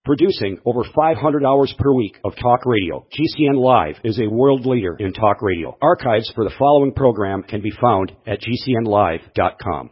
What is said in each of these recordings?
Producing over 500 hours per week of talk radio, GCN Live is a world leader in talk radio. Archives for the following program can be found at GCNlive.com.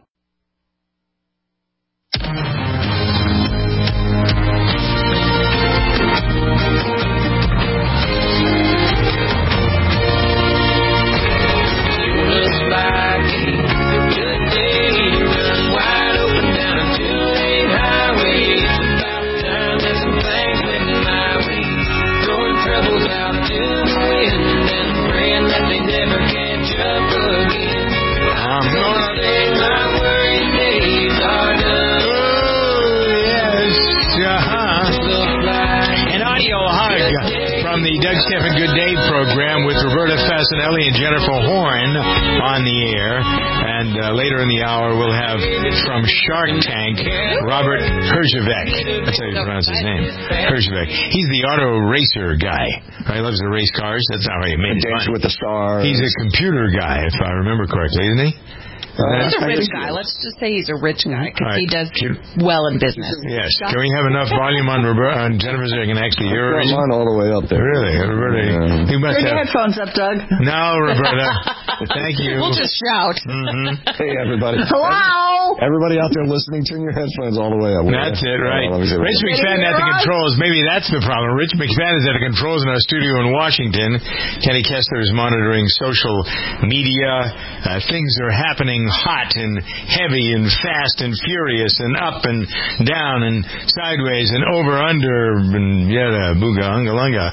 The Doug Stephan Good Day program with Roberta Fasanelli and Jennifer Horn on the air. And later in the hour, we'll have from Shark Tank, Robert Herjavec. That's how you pronounce his name. Herjavec. He's the auto racer guy. He loves to race cars. That's how he made it. Dance with the Stars. He's a computer guy, if I remember correctly, isn't he? He's a rich guy. Let's just say he's a rich guy because he does well in business. Yes. Can we have enough volume on Jennifer so I can actually hear her? Mine all the way up there. Really? Roberta, you must Turn have... your headphones up, Doug. No, Roberta. Thank you. We'll just shout. Mm-hmm. Hey, everybody. Hello. Everybody out there listening, turn your headphones all the way up. That's it, right. Rich McFadden at the controls. Maybe that's the problem. Rich McFadden is at the controls in our studio in Washington. Kenny Kessler is monitoring social media. Things are happening hot and heavy and fast and furious and up and down and sideways and over, under, and yada, booga, unga, lunga.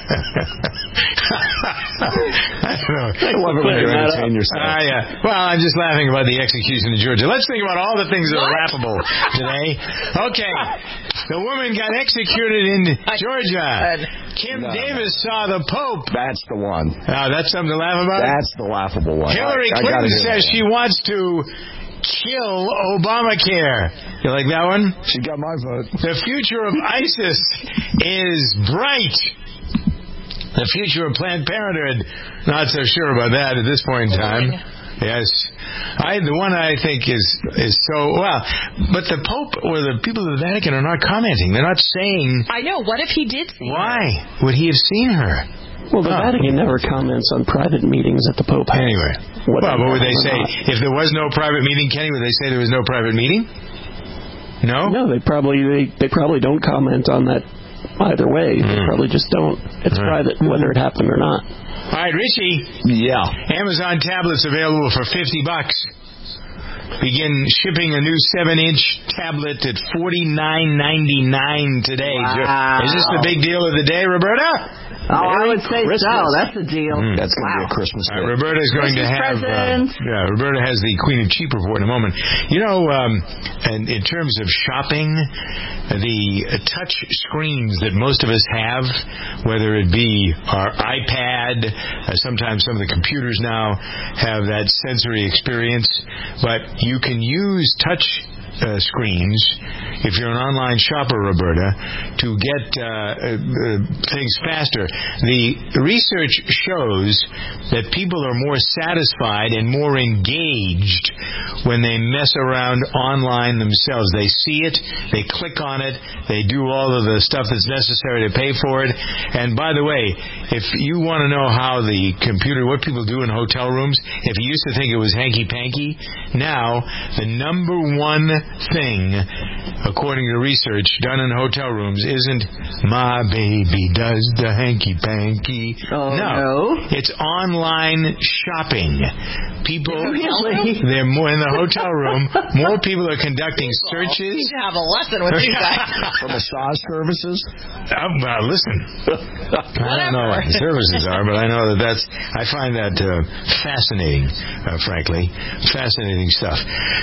I don't know. I love it when you entertain yourself. Yeah. Well, I'm just laughing about the execution in Georgia. Let's think about all the things that are laughable today. Okay. The woman got executed in Georgia. Kim Davis saw the Pope. That's the one. That's something to laugh about? That's the laughable one. Hillary Clinton says she wants to kill Obamacare. You like that one? She got my vote. The future of ISIS is bright. The future of Planned Parenthood, not so sure about that at this point in time. Yes. The one I think is so, well, but the Pope or the people of the Vatican are not commenting. They're not saying. I know. What if he did see her? Why would he have seen her? Well, the Vatican never comments on private meetings at the Pope House. Anyway. Well, but would they say, if there was no private meeting, Kenny, would they say there was no private meeting? No? No, they probably don't comment on that either way. They probably just don't. It's private, whether it happened or not. All right, Richie. Yeah. Amazon tablets available for $50. Begin shipping a new 7-inch tablet at $49.99 today. Wow. Is this the big deal of the day, Roberta? Oh, I would say so. That's a deal. That's going to be a Christmas day. Roberta is going to have... Roberta has the Queen of Cheap report in a moment. You know, and in terms of shopping, the touch screens that most of us have, whether it be our iPad, sometimes some of the computers now have that sensory experience, but you can use touch screens, if you're an online shopper, Roberta, to get things faster. The research shows that people are more satisfied and more engaged when they mess around online themselves. They see it, they click on it, they do all of the stuff that's necessary to pay for it. And by the way, if you want to know how the computer, what people do in hotel rooms, if you used to think it was hanky-panky, now the number one thing, according to research done in hotel rooms, isn't my baby does the hanky-panky. No. It's online shopping. People, they're more in the hotel room. More people are conducting searches. You need to have a lesson with these guys. For massage services? Listen. I don't know what the services are, but I know I find that fascinating, frankly. Fascinating stuff.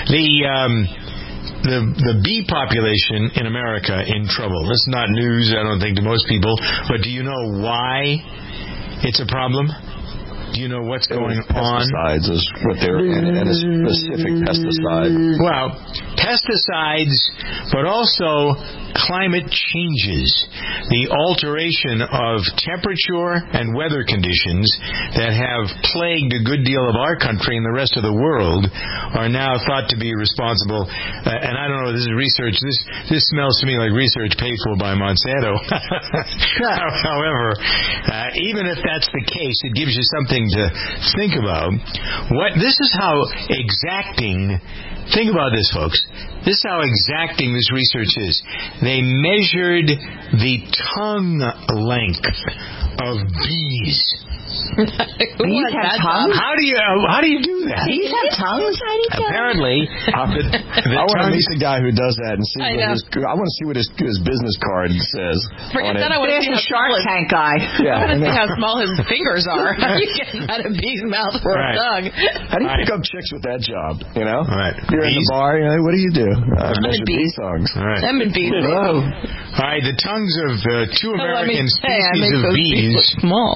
The bee population in America in trouble. This is not news, I don't think, to most people, but do you know why it's a problem? Do you know what's going on? Pesticides is what they're and a specific pesticide. Well, pesticides, but also climate changes. The alteration of temperature and weather conditions that have plagued a good deal of our country and the rest of the world are now thought to be responsible. And I don't know, this is research. This smells to me like research paid for by Monsanto. However, even if that's the case, it gives you something to think about. This is how exacting. Think about this, folks. This is how exacting this research is. They measured the tongue length of bees. Bees have tongues? How do you do that? Bees have tongues? Apparently, I want to meet the guy who does that and see I want to see what his business card says. Forget that. I want to see the Shark Tank guy. I want to see how small his fingers are. How do you get out of bee's mouth for a tongue? How do you pick up chicks with that job? You know, you're in the Bees? bar. What do you do? Measure bees. bee tongues. I'm in bees. Whoa. All right, the tongues of two American species of bees bees. look small.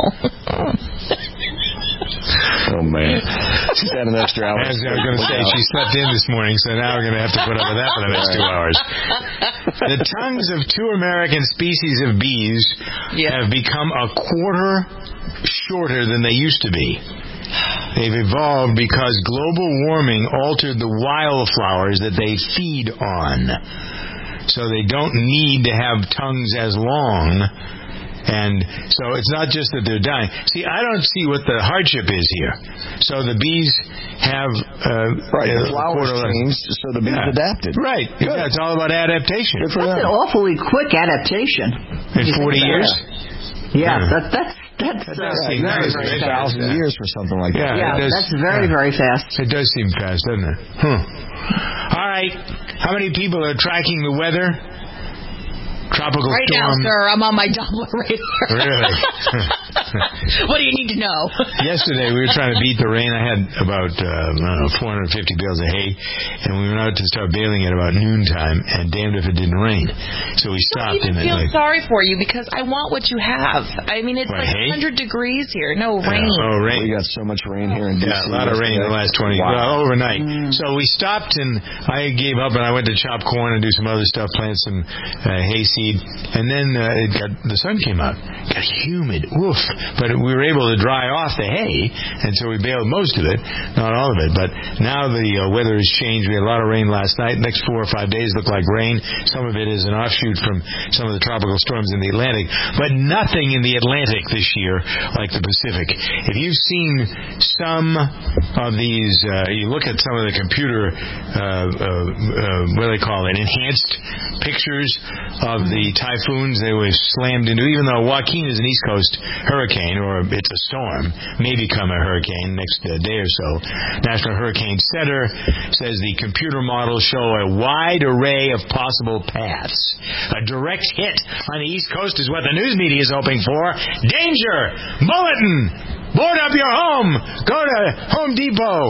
Oh man, she's had an extra hour. As I was going to say, she slept in this morning, so now we're going to have to put up with that for the next 2 hours. The tongues of two American species of bees have become a quarter shorter than they used to be. They've evolved because global warming altered the wildflowers that they feed on. So they don't need to have tongues as long. And so it's not just that they're dying. See, I don't see what the hardship is here. So the bees have... the flowers changed, so the bees adapted. Right. Yeah, it's all about adaptation. That's an awfully quick adaptation. In 40 years? Yeah, that's seem very, nice. very fast. 1,000 years for something like that. Yeah, that's very, very fast. It does seem fast, doesn't it? All right. How many people are tracking the weather? Tropical right storm. Now, sir, I'm on my Doppler radar. Really? What do you need to know? Yesterday, we were trying to beat the rain. I had about, 450 bales of hay, and we went out to start baling at about noontime, and damned if it didn't rain. So we stopped. I don't even feel sorry for you, because I want what you have. I mean, it's like hay? 100 degrees here. No, rain. Rain. We got so much rain here in D.C. Yeah, a lot of rain in the last 20 overnight. So we stopped, and I gave up, and I went to chop corn and do some other stuff, plant some hayseed. And then the sun came out. It got humid. Woof. But we were able to dry off the hay, and so we baled most of it, not all of it. But now the weather has changed. We had a lot of rain last night. Next 4 or 5 days look like rain. Some of it is an offshoot from some of the tropical storms in the Atlantic. But nothing in the Atlantic this year like the Pacific. If you've seen some of these, you look at some of the computer, what do they call it, enhanced pictures of the typhoons they were slammed into, even though Joaquin is an East Coast hurricane, or it's a storm, may become a hurricane next day or so. National Hurricane Center says the computer models show a wide array of possible paths. A direct hit on the East Coast is what the news media is hoping for. Danger! Bulletin! Board up your home! Go to Home Depot!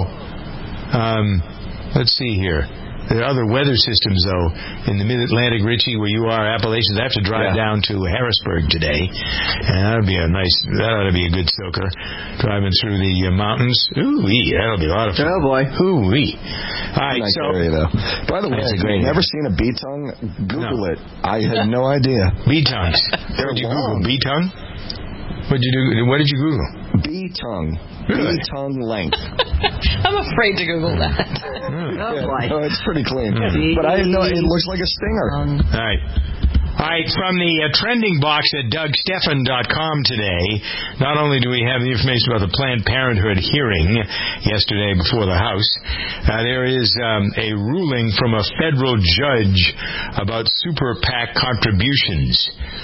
Let's see here. There are other weather systems, though, in the Mid-Atlantic, Richie, where you are, Appalachians. I have to drive down to Harrisburg today, and that ought to be a good soaker, driving through the mountains. Ooh-wee, that'll be a lot of fun. Oh, boy. Ooh-wee. All right, nice so... area, though. By the way, if you've never seen a bee tongue, Google it. I had no idea. Bee tongues. What did you Google? Bee tongue? What did you Google? Bee tongue. Really? Bee tongue length. I'm afraid to Google that. No, it's pretty clean. But I didn't know it looks like a stinger. All right, from the trending box at DougStephan.com today, not only do we have the information about the Planned Parenthood hearing yesterday before the House, there is a ruling from a federal judge about super PAC contributions.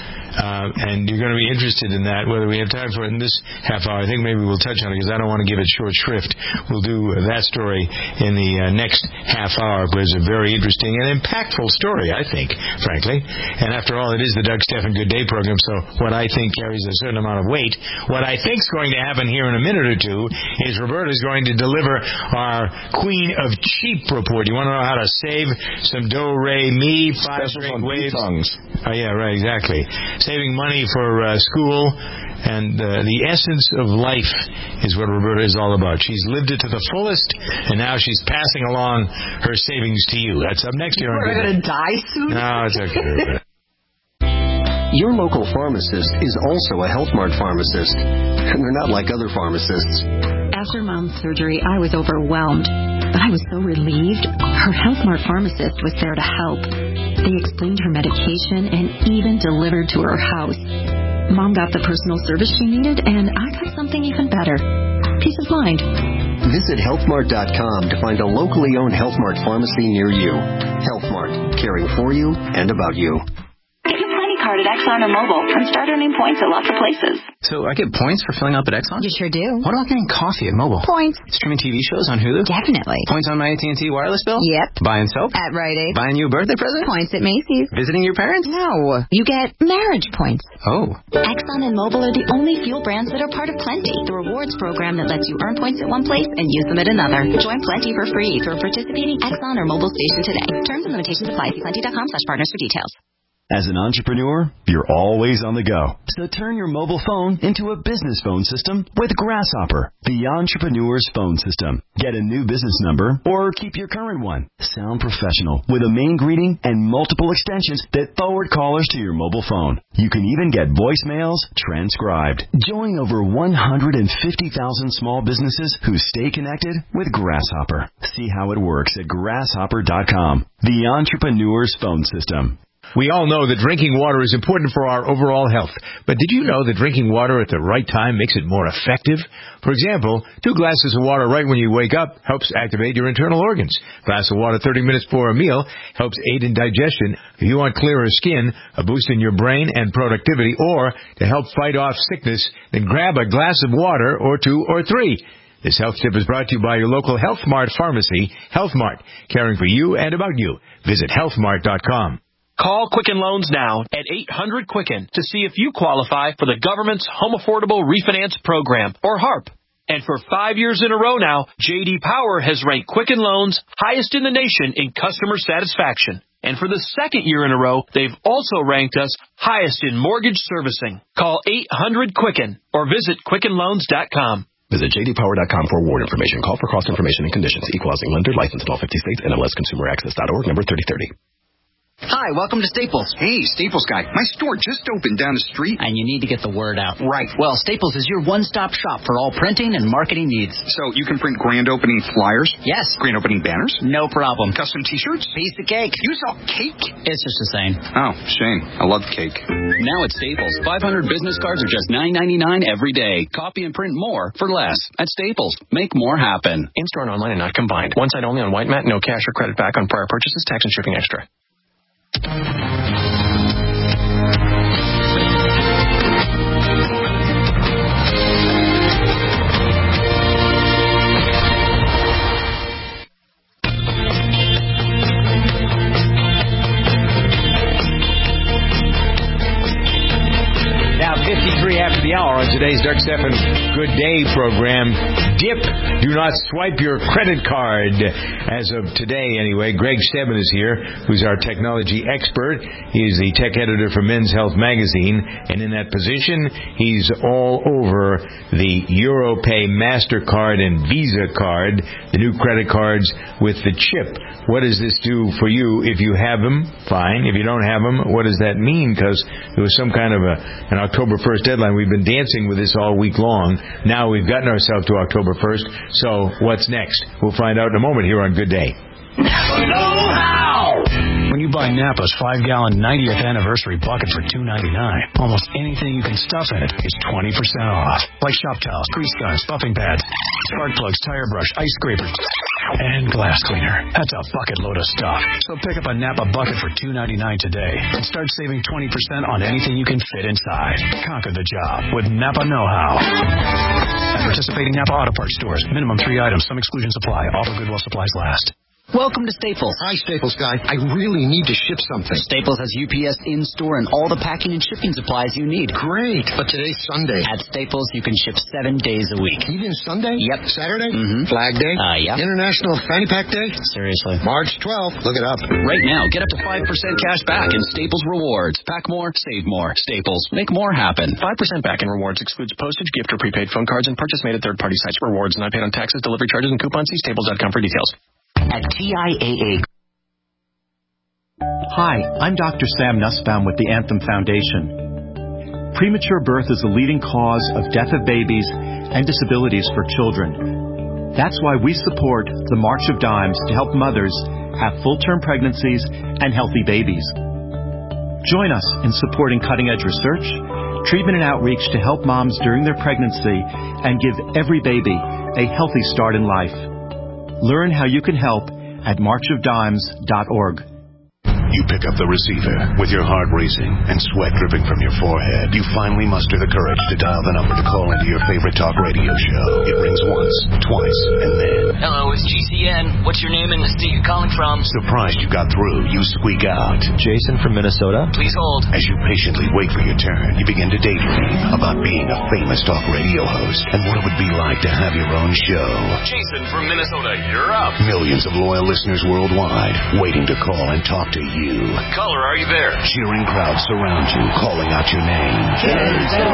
And you're going to be interested in that, whether we have time for it in this half hour. I think maybe we'll touch on it because I don't want to give it short shrift. We'll do that story in the next half hour, but it's a very interesting and impactful story, I think, frankly. And after all, it is the Doug Stephan Good Day program, so what I think carries a certain amount of weight. What I think is going to happen here in a minute or two is Roberta's going to deliver our Queen of Cheap report. You want to know how to save some do-re-mi, 5 straight waves? Tongues. Oh, yeah, right, exactly. saving money for school, and the essence of life is what Roberta is all about. She's lived it to the fullest, and now she's passing along her savings to you. That's up next here. We're going to die soon? No, it's okay, Roberta. Your local pharmacist is also a Health Mart pharmacist, and they're not like other pharmacists. After Mom's surgery, I was overwhelmed, but I was so relieved. Her Health Mart pharmacist was there to help. They explained her medication and even delivered to her house. Mom got the personal service she needed, and I got something even better. Peace of mind. Visit healthmart.com to find a locally owned Health Mart pharmacy near you. Health Mart, caring for you and about you. Card at Exxon or Mobil and start earning points at lots of places. So I get points for filling up at Exxon? You sure do. What about getting coffee at Mobil? Points. Streaming TV shows on Hulu? Definitely. Points on my AT&T wireless bill? Yep. Buying soap? At Rite Aid. Buying you a birthday present? Points at Macy's. Visiting your parents? No. You get marriage points. Oh. Exxon and Mobil are the only fuel brands that are part of Plenty, the rewards program that lets you earn points at one place and use them at another. Join Plenty for free through a participating Exxon or Mobil station today. Terms and limitations apply. See plenty.com/partners for details. As an entrepreneur, you're always on the go. So turn your mobile phone into a business phone system with Grasshopper, the entrepreneur's phone system. Get a new business number or keep your current one. Sound professional with a main greeting and multiple extensions that forward callers to your mobile phone. You can even get voicemails transcribed. Join over 150,000 small businesses who stay connected with Grasshopper. See how it works at grasshopper.com, the entrepreneur's phone system. We all know that drinking water is important for our overall health. But did you know that drinking water at the right time makes it more effective? For example, 2 glasses of water right when you wake up helps activate your internal organs. A glass of water 30 minutes before a meal helps aid in digestion. If you want clearer skin, a boost in your brain and productivity, or to help fight off sickness, then grab a glass of water or 2 or 3. This health tip is brought to you by your local Health Mart pharmacy, Health Mart, caring for you and about you. Visit healthmart.com. Call Quicken Loans now at 800-QUICKEN to see if you qualify for the government's Home Affordable Refinance Program, or HARP. And for 5 years in a row now, J.D. Power has ranked Quicken Loans highest in the nation in customer satisfaction. And for the 2nd year in a row, they've also ranked us highest in mortgage servicing. Call 800-QUICKEN or visit QuickenLoans.com. Visit jdpower.com for award information. Call for cost information and conditions. Equal housing lender. Licensed in all 50 states. NMLSConsumerAccess.org. Number 3030. Hi, welcome to Staples. Hey, Staples guy. My store just opened down the street. And you need to get the word out. Right. Well, Staples is your one-stop shop for all printing and marketing needs. So you can print grand opening flyers? Yes. Grand opening banners? No problem. Custom t-shirts? Piece of cake. You sell cake? It's just the same. Oh, shame. I love cake. Now at Staples, 500 business cards are just $9.99 every day. Copy and print more for less. At Staples, make more happen. In-store and online and not combined. One site only on White Mat. No cash or credit back on prior purchases. Tax and shipping extra. Now, 53 after the hour on today's Doug Stephan Good Day program. Dip, do not swipe your credit card. As of today, anyway, Greg Stedman is here, who's our technology expert. He is the tech editor for Men's Health magazine, and in that position, he's all over the Europay MasterCard and Visa card, the new credit cards with the chip. What does this do for you? If you have them, fine. If you don't have them, what does that mean? Because there was some kind of an October 1st deadline. We've been dancing with this all week long. Now we've gotten ourselves to October 1st. So what's next? We'll find out in a moment here on Good Day. Know-how! When you buy Napa's 5-gallon 90th anniversary bucket for $2.99, almost anything you can stuff in it is 20% off. Like shop towels, grease guns, buffing pads, spark plugs, tire brush, ice scraper, and glass cleaner. That's a bucket load of stuff. So pick up a Napa bucket for $2.99 today and start saving 20% on anything you can fit inside. Conquer the job with Napa Know-how. At participating Napa Auto Parts stores, minimum 3 items. Some exclusions apply. Offer good while supplies last. Welcome to Staples. Hi, Staples guy. I really need to ship something. Staples has UPS in-store and all the packing and shipping supplies you need. Great, but today's Sunday. At Staples, you can ship 7 days a week. Even Sunday? Yep. Saturday? Mm-hmm. Flag Day? Yeah. International Fanny Pack Day? Seriously. March 12th. Look it up. Right now, get up to 5% cash back in Staples Rewards. Pack more, save more. Staples. Make more happen. 5% back in rewards excludes postage, gift, or prepaid phone cards and purchase made at third-party sites. Rewards not paid on taxes, delivery charges, and coupons. See staples.com for details. At TIAA. Hi, I'm Dr. Sam Nussbaum with the Anthem Foundation. Premature birth is the leading cause of death of babies and disabilities for children. That's why we support the March of Dimes to help mothers have full-term pregnancies and healthy babies. Join us in supporting cutting-edge research, treatment and outreach to help moms during their pregnancy and give every baby a healthy start in life. Learn how you can help at marchofdimes.org. You pick up the receiver with your heart racing and sweat dripping from your forehead. You finally muster the courage to dial the number to call into your favorite talk radio show. It rings once, twice, and then... Hello, it's GCN. What's your name and the state you're calling from? Surprised you got through, you squeak out. Jason from Minnesota. Please hold. As you patiently wait for your turn, you begin to daydream about being a famous talk radio host and what it would be like to have your own show. Jason from Minnesota, you're up. Millions of loyal listeners worldwide waiting to call and talk to you. Caller, are you there? Cheering crowds surround you, calling out your name. Jason!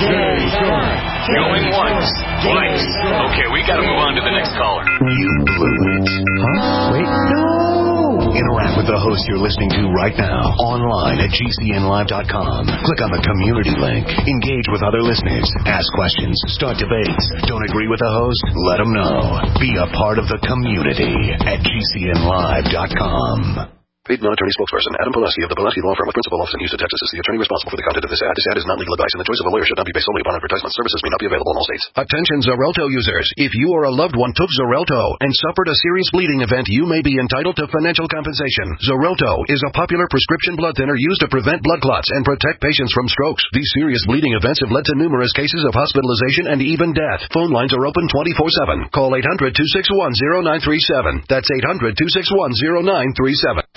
Going once, twice. Okay, we gotta move on to the next caller. You blew it. Huh? Wait, no! Interact with the host you're listening to right now, online at GCNlive.com. Click on the community link. Engage with other listeners. Ask questions. Start debates. Don't agree with the host? Let them know. Be a part of the community at GCNlive.com. Paid non-attorney spokesperson Adam Pulaski of the Pulaski Law Firm with principal office in Houston, Texas is the attorney responsible for the content of this ad. This ad is not legal advice, and the choice of a lawyer should not be based solely upon advertisement. Services may not be available in all states. Attention Xarelto users. If you or a loved one took Xarelto and suffered a serious bleeding event, you may be entitled to financial compensation. Xarelto is a popular prescription blood thinner used to prevent blood clots and protect patients from strokes. These serious bleeding events have led to numerous cases of hospitalization and even death. Phone lines are open 24/7. Call 800-261-0937. That's 800-261-0937.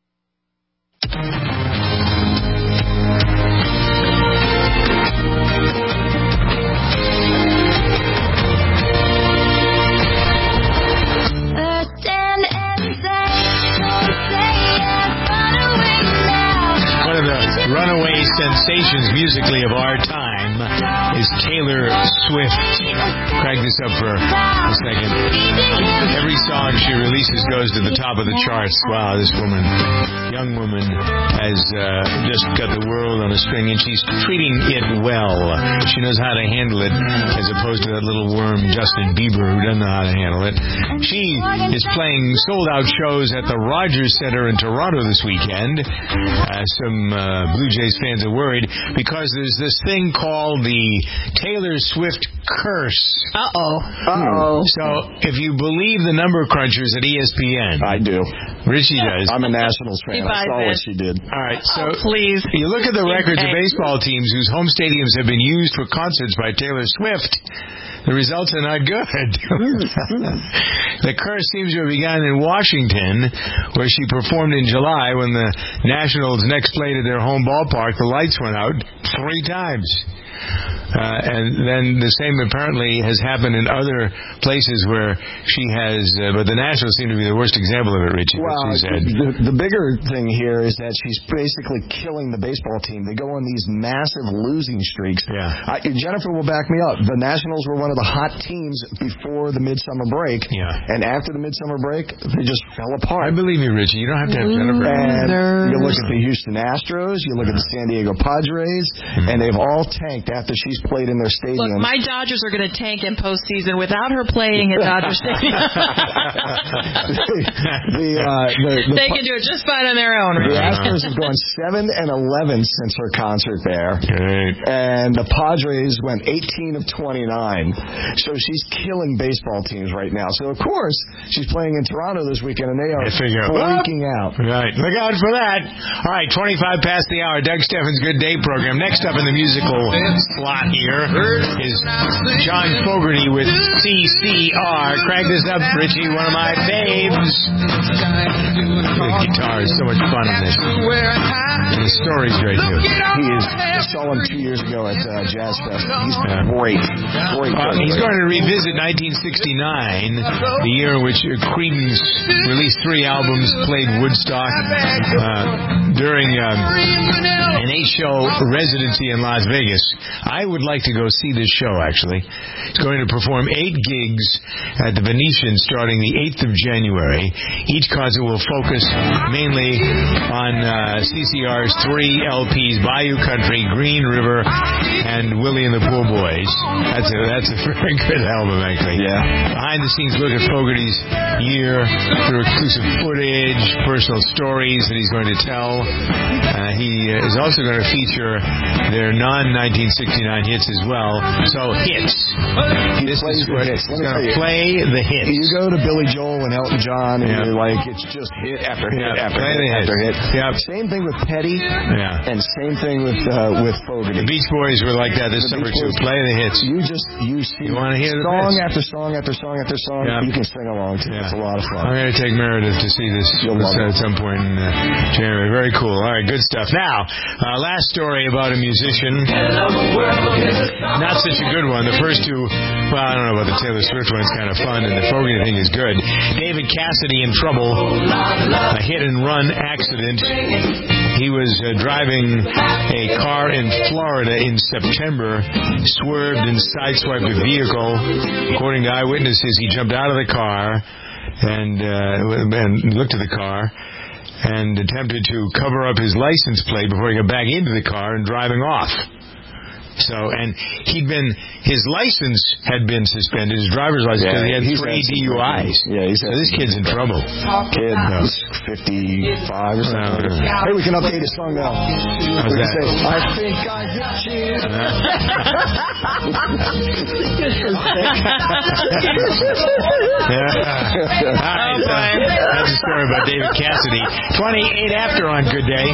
Runaway sensations musically of our time is Taylor Swift. Crank this up for a second. Every song she releases goes to the top of the charts. Wow, this woman, young woman, has just got the world on a string, and she's treating it well. She knows how to handle it, as opposed to that little worm Justin Bieber who doesn't know how to handle it. She is playing sold-out shows at the Rogers Center in Toronto this weekend. Some Blue Jays fans are worried because there's this thing called the Taylor Swift curse. So if you believe the number crunchers at ESPN, I do. Richie does. I'm a Nationals fan. I saw what she did. All right, so please. You look at the records of baseball teams whose home stadiums have been used for concerts by Taylor Swift. The results are not good. The curse seems to have begun in Washington, where she performed in July when the Nationals next played at their home ballpark. The lights went out 3 times. And then the same apparently has happened in other places where she has, but the Nationals seem to be the worst example of it, Richie. Well, the bigger thing here is that she's basically killing the baseball team. They go on these massive losing streaks. Yeah. Jennifer will back me up. The Nationals were one of the hot teams before the midsummer break. Yeah. And after the midsummer break, they just fell apart. I believe you, Richie. You don't have to have Jennifer. And you look at the Houston Astros, you look at the San Diego Padres, and they've all tanked after she's played in their stadium. Look, my Dodgers are going to tank in postseason without her playing at Dodger Stadium. They can do it just fine on their own. The Astros have gone 7-11 since her concert there. Right. And the Padres went 18 of 29. So she's killing baseball teams right now. So, of course, she's playing in Toronto this weekend, and they are freaking out. Right. Look out for that. All right, 25 past the hour. Doug Steffens' Good Day program. Next Next up in the musical slot here is John Fogerty with CCR. Crank this up, Richie, one of my faves. The guitar is so much fun in this. And the story's great, too. I saw him 2 years ago at Jazz Fest. He's great. He's going to revisit 1969, the year in which Creedence released 3 albums, played Woodstock during an 8-show residency in Las Vegas. I would like to go see this show, actually. It's going to perform 8 gigs at the Venetian starting the 8th of January. Each concert will focus mainly on CCR's 3 LPs, Bayou Country, Green River, and Willie and the Pool Boys. That's a very good album, actually. Yeah. Behind-the-scenes look at Fogerty's year through exclusive footage, personal stories that he's going to tell. He is also going to feature their non-1969 hits as well. So, hits. He's going to play the hits. You go to Billy Joel and Elton John, and you're like, it's just hit after hit after hit. Yep. Same thing with Petty, and same thing with Fogerty. The Beach Boys were like that this summer, too. Play the hits. You see want to hear song after song after song after song. Yeah. You can sing along to it. It's a lot of fun. I'm going to take Meredith to see this at some point in January. Very cool. All right, good stuff. Now, last story about a musician. Not such a good one. The first two, well, I don't know about the Taylor Swift one's kind of fun, and the Fogerty thing is good. David Cassidy in trouble. A hit-and-run accident. He was driving a car in Florida in September, swerved and sideswiped a vehicle. According to eyewitnesses, he jumped out of the car and looked at the car and attempted to cover up his license plate before he got back into the car and driving off. So, and his license had been suspended, his driver's license, because he had 3 DUIs. So this kid's in trouble. Kid, 55 or something. Hey, we can update his song now. How's that? Say, I think I got you. That's a story about David Cassidy. 28 after on Good Day.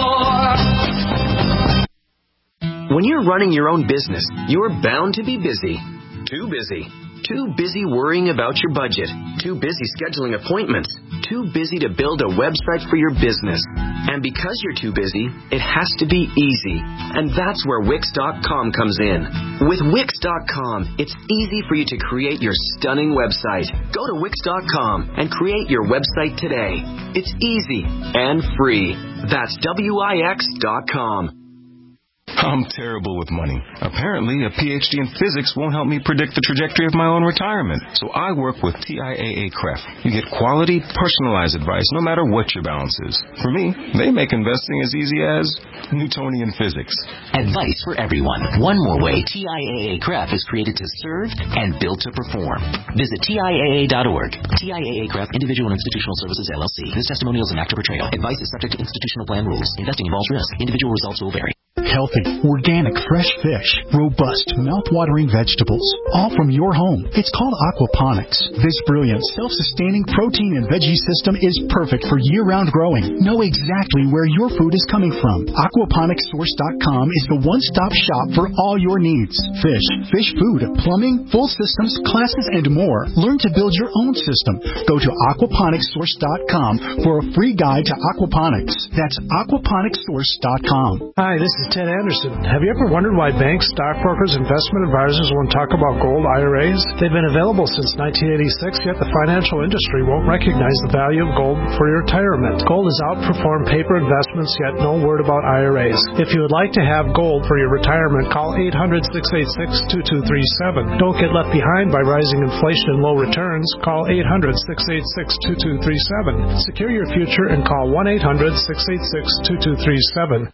When you're running your own business, you're bound to be busy. Too busy. Too busy worrying about your budget. Too busy scheduling appointments. Too busy to build a website for your business. And because you're too busy, it has to be easy. And that's where Wix.com comes in. With Wix.com, it's easy for you to create your stunning website. Go to Wix.com and create your website today. It's easy and free. That's Wix.com. I'm terrible with money. Apparently, a PhD in physics won't help me predict the trajectory of my own retirement. So I work with TIAA-CREF. You get quality, personalized advice no matter what your balance is. For me, they make investing as easy as Newtonian physics. Advice for everyone. One more way TIAA-CREF is created to serve and built to perform. Visit TIAA.org. TIAA-CREF, Individual and Institutional Services, LLC. This testimonial is an actor portrayal. Advice is subject to institutional plan rules. Investing involves risk. Individual results will vary. Healthy, organic, fresh fish, robust, mouth-watering vegetables, all from your home. It's called aquaponics. This brilliant, self-sustaining protein and veggie system is perfect for year-round growing. Know exactly where your food is coming from. Aquaponicssource.com is the one-stop shop for all your needs. Fish food, plumbing, full systems, classes, and more. Learn to build your own system. Go to aquaponicssource.com for a free guide to aquaponics. That's aquaponicssource.com. Hi, this is Ted Anderson. Have you ever wondered why banks, stockbrokers, investment advisors won't talk about gold IRAs? They've been available since 1986, yet the financial industry won't recognize the value of gold for your retirement. Gold has outperformed paper investments, yet no word about IRAs. If you would like to have gold for your retirement, call 800-686-2237. Don't get left behind by rising inflation and low returns. Call 800-686-2237. Secure your future and call 1-800-686-2237.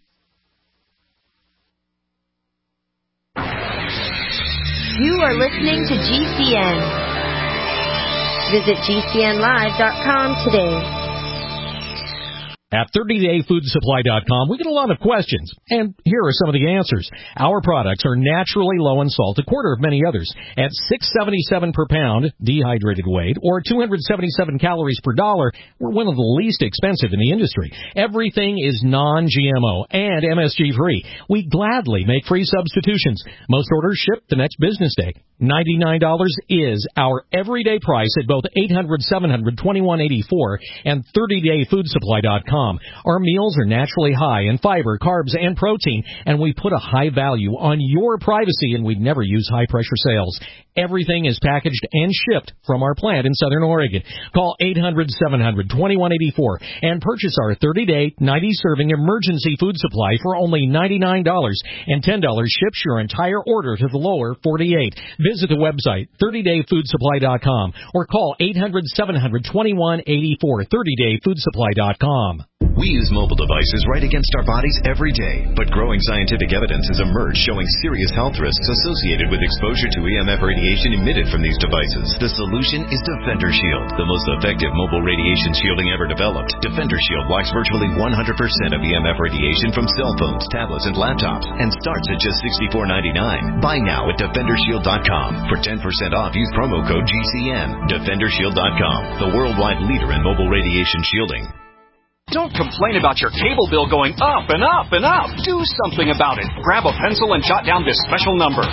You are listening to GCN. Visit GCNlive.com today. At 30dayfoodsupply.com, we get a lot of questions, and here are some of the answers. Our products are naturally low in salt, a quarter of many others, at $6.77 per pound dehydrated weight, or 277 calories per dollar. We're one of the least expensive in the industry. Everything is non-GMO and MSG-free. We gladly make free substitutions. Most orders ship the next business day. $99 is our everyday price at both 800-700-2184 and 30dayfoodsupply.com. Our meals are naturally high in fiber, carbs, and protein, and we put a high value on your privacy, and we'd never use high-pressure sales. Everything is packaged and shipped from our plant in Southern Oregon. Call 800-700-2184 and purchase our 30-day, 90-serving emergency food supply for only $99, and $10 ships your entire order to the lower 48. Visit the website, 30dayfoodsupply.com, or call 800-700-2184, 30dayfoodsupply.com. We use mobile devices right against our bodies every day, but growing scientific evidence has emerged showing serious health risks associated with exposure to EMF radiation emitted from these devices. The solution is Defender Shield, the most effective mobile radiation shielding ever developed. Defender Shield blocks virtually 100% of EMF radiation from cell phones, tablets, and laptops, and starts at just $64.99. Buy now at DefenderShield.com. For 10% off, use promo code GCN. DefenderShield.com, the worldwide leader in mobile radiation shielding. Don't complain about your cable bill going up and up and up. Do something about it. Grab a pencil and jot down this special number,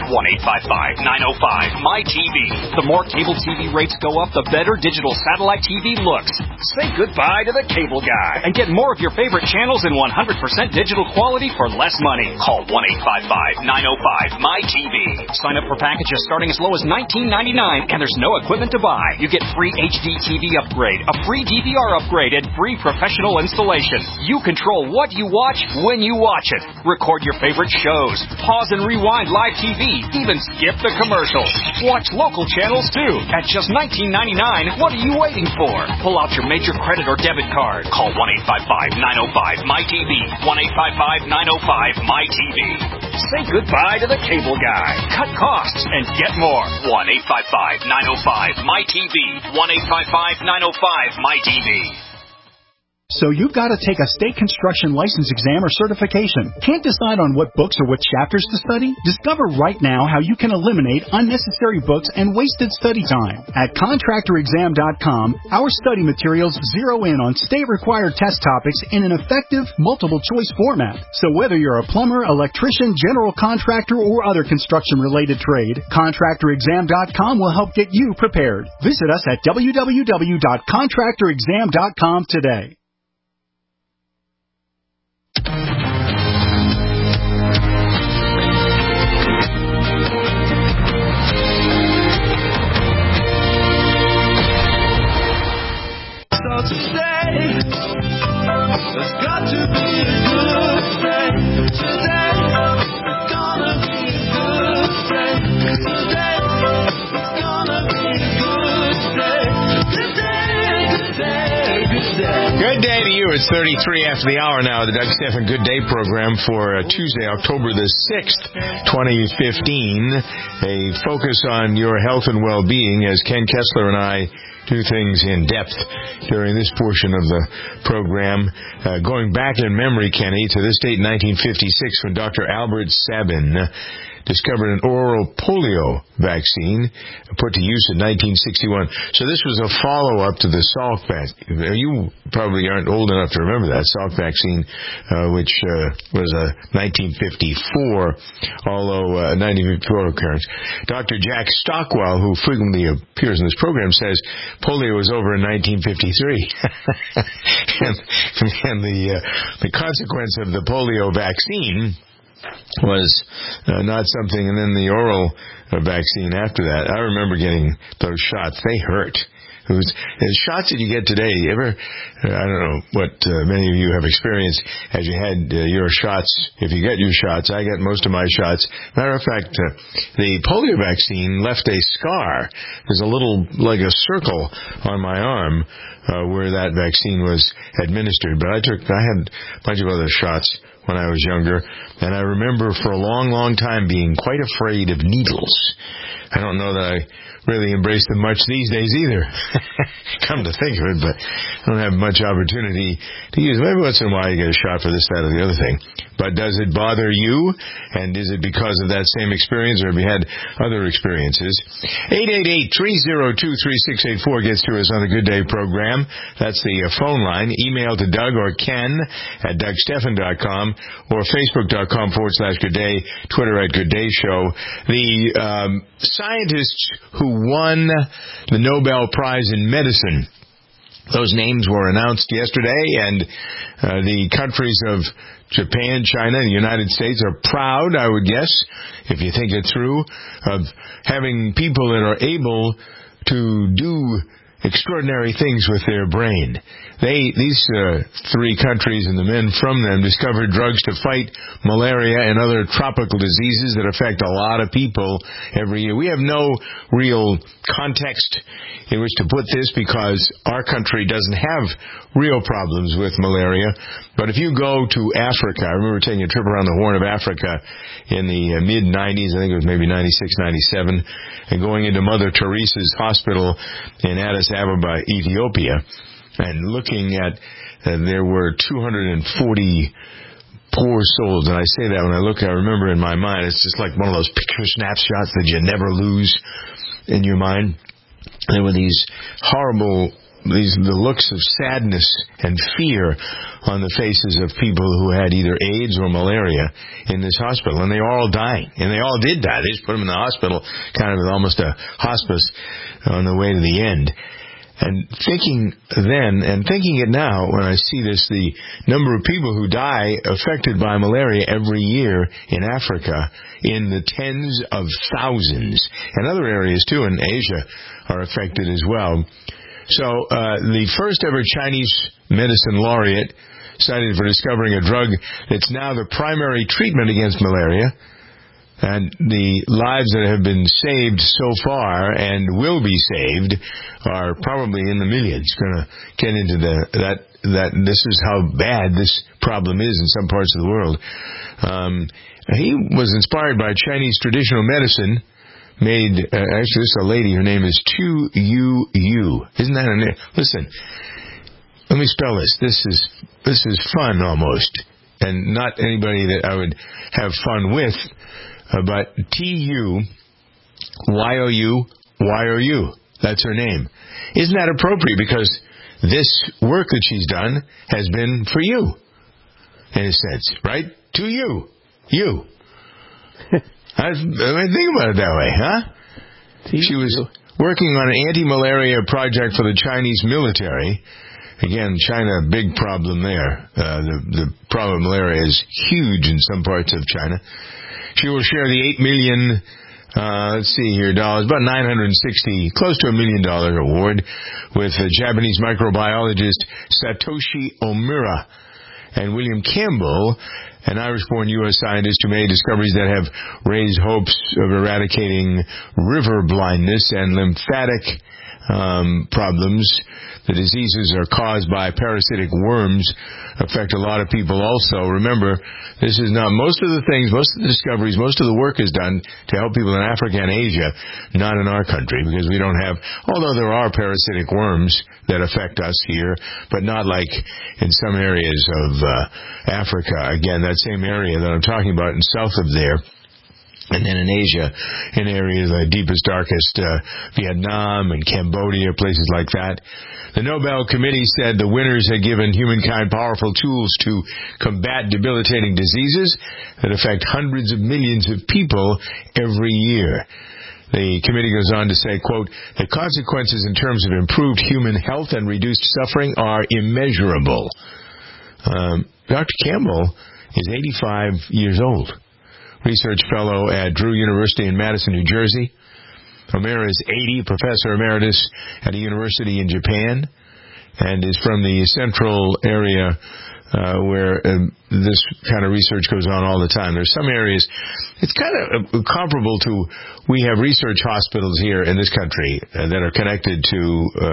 1-855-905-MY-TV. The more cable TV rates go up, the better digital satellite TV looks. Say goodbye to the cable guy and get more of your favorite channels in 100% digital quality for less money. Call 1-855-905-MY-TV. Sign up for packages starting as low as $19.99, and there's no equipment to buy. You get free HD TV upgrade, a free DVR upgrade, and free professional installation. You control what you watch when you watch it. Record your favorite shows. Pause and rewind live TV. Even skip the commercials. Watch local channels too. At just $19.99, what are you waiting for? Pull out your major credit or debit card. Call 1-855-905-MY-TV. 1-855-905-MY-TV. Say goodbye to the cable guy. Cut costs and get more. 1-855-905-MY-TV. 1-855-905-MY-TV. So you've got to take a state construction license exam or certification. Can't decide on what books or what chapters to study? Discover right now how you can eliminate unnecessary books and wasted study time. At contractorexam.com, our study materials zero in on state-required test topics in an effective, multiple-choice format. So whether you're a plumber, electrician, general contractor, or other construction-related trade, contractorexam.com will help get you prepared. Visit us at www.contractorexam.com today. So today, there's got to be a good day. Today, it's gonna be a good day. Today, it's gonna be a good day. Good day, good day. Good day to you. It's 33 after the hour now. The Doug Stephan Good Day program for Tuesday, October the 6th, 2015. A focus on your health and well-being as Ken Kessler and I do things in depth during this portion of the program. Going back in memory, Kenny, to this date in 1956 when Dr. Albert Sabin discovered an oral polio vaccine put to use in 1961. So this was a follow-up to the Salk vaccine. You probably aren't old enough to remember that Salk vaccine, which was a 1954, although 1954 occurrence. Dr. Jack Stockwell, who frequently appears in this program, says polio was over in 1953. and the consequence of the polio vaccine was not something, and then the oral vaccine after that. I remember getting those shots. They hurt. The shots that you get today, I don't know what many of you have experienced as you had your shots. If you get your shots, I get most of my shots. Matter of fact, the polio vaccine left a scar. There's a little, like a circle on my arm where that vaccine was administered. But I had a bunch of other shots when I was younger, and I remember for a long, long time being quite afraid of needles. I don't know that I really embrace them much these days either. Come to think of it, but I don't have much opportunity to use them. Every once in a while you get a shot for this, that, or the other thing. But does it bother you? And is it because of that same experience, or have you had other experiences? 888-302-3684 gets to us on the Good Day program. That's the phone line. Email to Doug or Ken at DougSteffen.com or Facebook.com/Good Day, Twitter @Good Day Show. The scientists who won the Nobel Prize in Medicine, those names were announced yesterday, and the countries of Japan, China, and the United States are proud, I would guess, if you think it through, of having people that are able to do extraordinary things with their brain. These three countries and the men from them discovered drugs to fight malaria and other tropical diseases that affect a lot of people every year. We have no real context in which to put this because our country doesn't have real problems with malaria. But if you go to Africa, I remember taking a trip around the Horn of Africa in the mid-90s, I think it was maybe 96, 97, and going into Mother Teresa's hospital in Addis Ababa, Ethiopia, and looking at, there were 240 poor souls, and I say that when I remember in my mind, it's just like one of those picture snapshots that you never lose in your mind. There were these horrible, the looks of sadness and fear on the faces of people who had either AIDS or malaria in this hospital, and they were all dying, and they all did die. They just put them in the hospital, kind of almost a hospice on the way to the end. And thinking then, and thinking it now, when I see this, the number of people who die affected by malaria every year in Africa in the tens of thousands. And other areas, too, in Asia are affected as well. So the first ever Chinese medicine laureate cited for discovering a drug that's now the primary treatment against malaria. And the lives that have been saved so far and will be saved are probably in the millions. Going to get into that this is how bad this problem is in some parts of the world. He was inspired by Chinese traditional medicine made, actually this is a lady, her name is Tu Yu. Isn't that a name? Listen, let me spell this. This is fun almost. And not anybody that I would have fun with. But Tuyou. That's her name. Isn't that appropriate? Because this work that she's done has been for you, in a sense, right? To you. You. I think about it that way, huh? She was working on an anti-malaria project for the Chinese military. Again, China, big problem there. The problem of malaria is huge in some parts of China. She will share the $8 million, dollars, about $960, close to $1 million award with Japanese microbiologist Satoshi Omura and William Campbell, an Irish-born U.S. scientist who made discoveries that have raised hopes of eradicating river blindness and lymphatic problems. The diseases are caused by parasitic worms, affect a lot of people also. Remember, this is not most of the things, most of the discoveries, most of the work is done to help people in Africa and Asia, not in our country, because we don't have, although there are parasitic worms that affect us here, but not like in some areas of Africa. Again, that same area that I'm talking about in south of there. And then in Asia, in areas like deepest, darkest Vietnam and Cambodia, places like that. The Nobel Committee said the winners had given humankind powerful tools to combat debilitating diseases that affect hundreds of millions of people every year. The committee goes on to say, quote, the consequences in terms of improved human health and reduced suffering are immeasurable. Dr. Campbell is 85 years old. Research fellow at Drew University in Madison, New Jersey. Omura is 80, professor emeritus at a university in Japan, and is from the central area where this kind of research goes on all the time. There's some areas, it's kind of comparable to, we have research hospitals here in this country that are connected to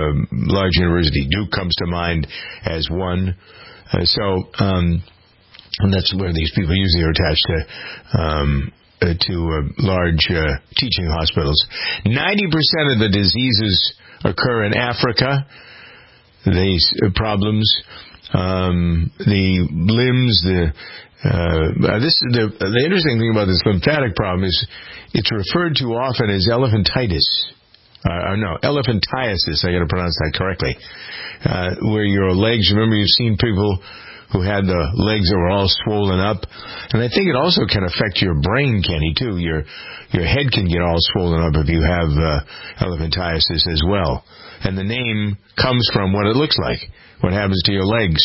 large university. Duke comes to mind as one. And that's where these people usually are attached to large teaching hospitals. 90% of the diseases occur in Africa. These problems, the limbs, the interesting thing about this lymphatic problem is it's referred to often as elephantiasis. Elephantiasis. I got to pronounce that correctly. Where your legs. Remember, you've seen people who had the legs that were all swollen up. And I think it also can affect your brain, Kenny, too. Your head can get all swollen up if you have elephantiasis as well. And the name comes from what it looks like, what happens to your legs.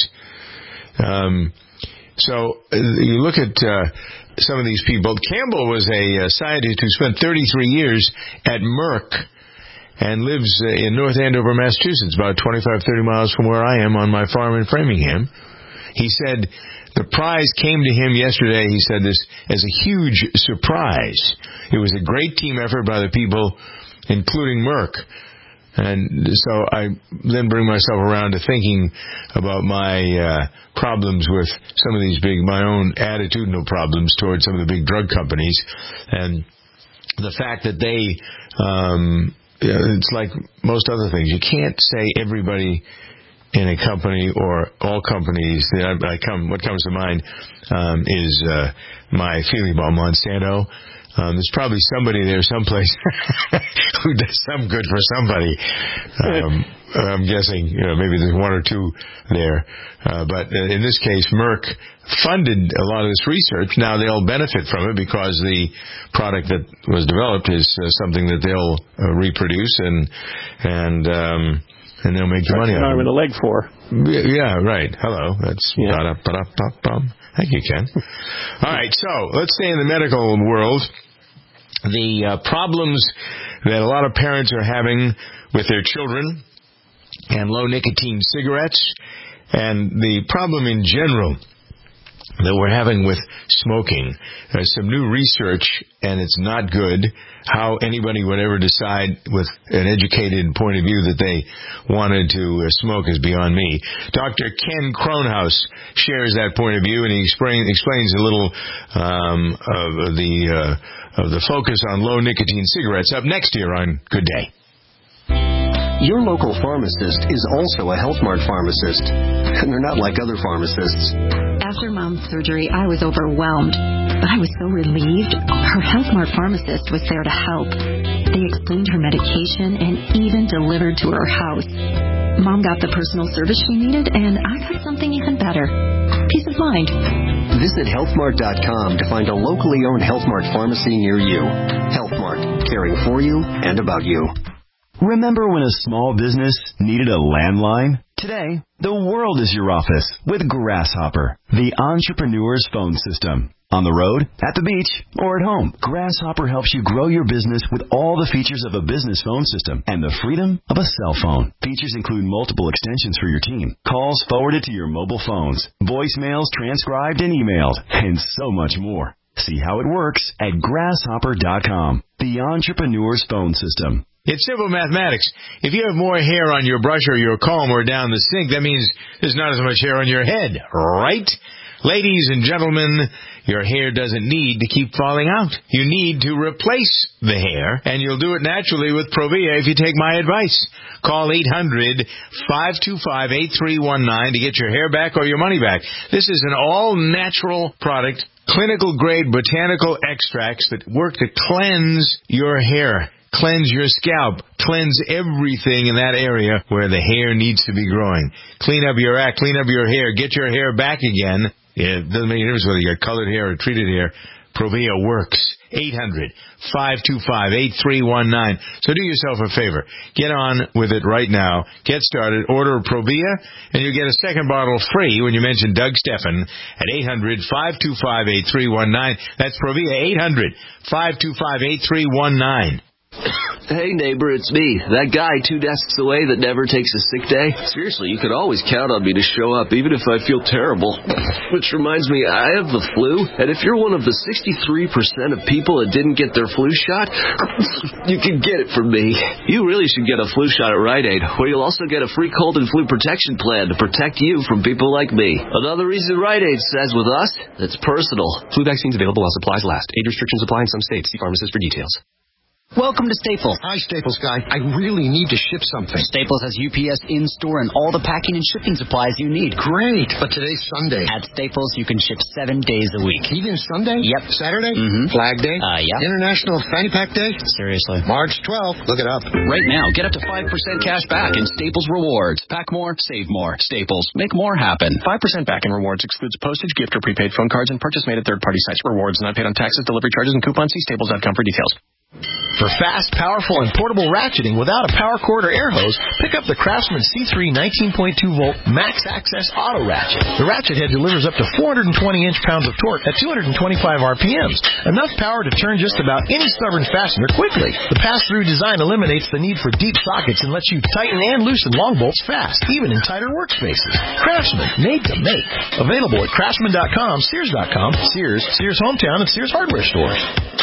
So you look at some of these people. Campbell was a scientist who spent 33 years at Merck and lives in North Andover, Massachusetts, about 25, 30 miles from where I am on my farm in Framingham. He said the prize came to him yesterday, he said this, as a huge surprise. It was a great team effort by the people, including Merck. And so I then bring myself around to thinking about my problems with some of these my own attitudinal problems towards some of the big drug companies. And the fact that they, it's like most other things. You can't say everybody in a company or all companies. What comes to mind is my feeling about Monsanto. There's probably somebody there someplace who does some good for somebody. I'm guessing, maybe there's one or two there. But in this case, Merck funded a lot of this research. Now they'll benefit from it because the product that was developed is something that they'll reproduce and they'll make the money out of it. An arm and a leg for. Yeah, right. Hello. That's Thank you, Ken. All right, so let's stay in the medical world. The problems that a lot of parents are having with their children and low-nicotine cigarettes, and the problem in general that we're having with smoking. There's some new research, and it's not good. How anybody would ever decide with an educated point of view that they wanted to smoke is beyond me. Dr. Ken Kronhaus shares that point of view, and he explains a little of the focus on low-nicotine cigarettes up next year on Good Day. Your local pharmacist is also a Health Mart pharmacist, and they're not like other pharmacists. After Mom's surgery, I was overwhelmed, but I was so relieved. Her Health Mart pharmacist was there to help. They explained her medication and even delivered to her house. Mom got the personal service she needed, and I got something even better. Peace of mind. Visit healthmart.com to find a locally owned Health Mart pharmacy near you. Health Mart, caring for you and about you. Remember when a small business needed a landline? Today, the world is your office with Grasshopper, the entrepreneur's phone system. On the road, at the beach, or at home, Grasshopper helps you grow your business with all the features of a business phone system and the freedom of a cell phone. Features include multiple extensions for your team, calls forwarded to your mobile phones, voicemails transcribed and emailed, and so much more. See how it works at grasshopper.com, the entrepreneur's phone system. It's simple mathematics. If you have more hair on your brush or your comb or down the sink, that means there's not as much hair on your head, right? Ladies and gentlemen, your hair doesn't need to keep falling out. You need to replace the hair, and you'll do it naturally with Provia if you take my advice. Call 800-525-8319 to get your hair back or your money back. This is an all-natural product, clinical-grade botanical extracts that work to cleanse your hair. Cleanse your scalp. Cleanse everything in that area where the hair needs to be growing. Clean up your act. Clean up your hair. Get your hair back again. It doesn't make any difference whether you got colored hair or treated hair. Provia works. 800-525-8319. So do yourself a favor. Get on with it right now. Get started. Order Provia, and you get a second bottle free when you mention Doug Steffen at 800-525-8319. That's Provia, 800-525-8319. Hey, neighbor, it's me. That guy 2 desks away that never takes a sick day. Seriously, you can always count on me to show up, even if I feel terrible. Which reminds me, I have the flu, and if you're one of the 63% of people that didn't get their flu shot, you can get it from me. You really should get a flu shot at Rite Aid, where you'll also get a free cold and flu protection plan to protect you from people like me. Another reason Rite Aid says with us, it's personal. Flu vaccines available while supplies last. Age restrictions apply in some states. See pharmacist for details. Welcome to Staples. Hi, Staples guy. I really need to ship something. Staples has UPS in-store and all the packing and shipping supplies you need. Great, but today's Sunday. At Staples, you can ship 7 days a week. Even Sunday? Yep. Saturday? Mm-hmm. Flag Day? Yeah. International Fanny Pack Day? Seriously. March 12th. Look it up. Right now, get up to 5% cash back in Staples Rewards. Pack more, save more. Staples. Make more happen. 5% back in rewards excludes postage, gift, or prepaid phone cards and purchase made at third-party sites. Rewards not paid on taxes, delivery charges, and coupons. See staples.com for details. For fast, powerful, and portable ratcheting without a power cord or air hose, pick up the Craftsman C3 19.2-volt Max Access Auto Ratchet. The ratchet head delivers up to 420 inch-pounds of torque at 225 RPMs, enough power to turn just about any stubborn fastener quickly. The pass-through design eliminates the need for deep sockets and lets you tighten and loosen long bolts fast, even in tighter workspaces. Craftsman, made to make. Available at Craftsman.com, Sears.com, Sears Hometown, and Sears Hardware stores.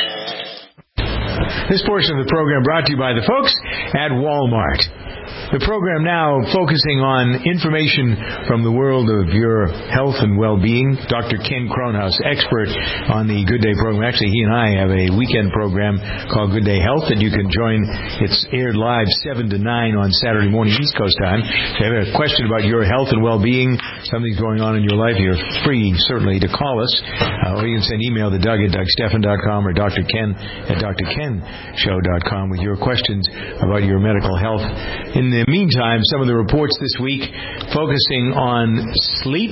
This portion of the program brought to you by the folks at Walmart. The program now focusing on information from the world of your health and well-being. Dr. Ken Kronhaus, expert on the Good Day program. Actually, he and I have a weekend program called Good Day Health that you can join. It's aired live 7 to 9 on Saturday morning East Coast time. If you have a question about your health and well-being, something's going on in your life, you're free, certainly, to call us. Or you can send email to Doug at DougStephan.com or Dr. Ken at DrKenShow.com with your questions about your medical health. In the meantime, some of the reports this week focusing on sleep